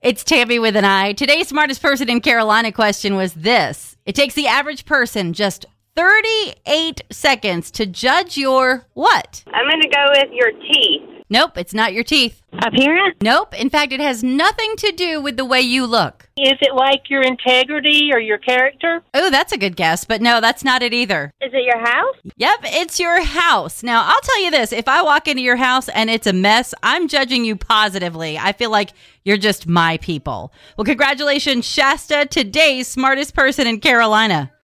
It's Tammy with an I. Today's smartest person in Carolina question was this. It takes the average person just 38 seconds to judge your what? I'm going to go with your teeth. Nope, it's not your teeth. Appearance? Nope. In fact, it has nothing to do with the way you look. Is it like your integrity or your character? Oh, that's a good guess, but no, that's not it either. Is it your house? Yep, it's your house. Now, I'll tell you this. If I walk into your house and it's a mess, I'm judging you positively. I feel like you're just my people. Well, congratulations, Shasta, today's smartest person in Carolina.